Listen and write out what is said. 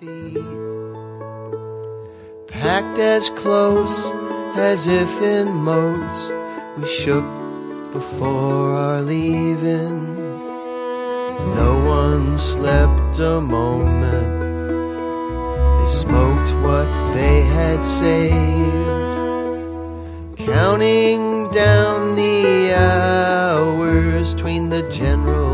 feet, packed as close as if in moats. We shook before our leaving. No one slept a moment. They smoked what they had saved, counting down the hours between the general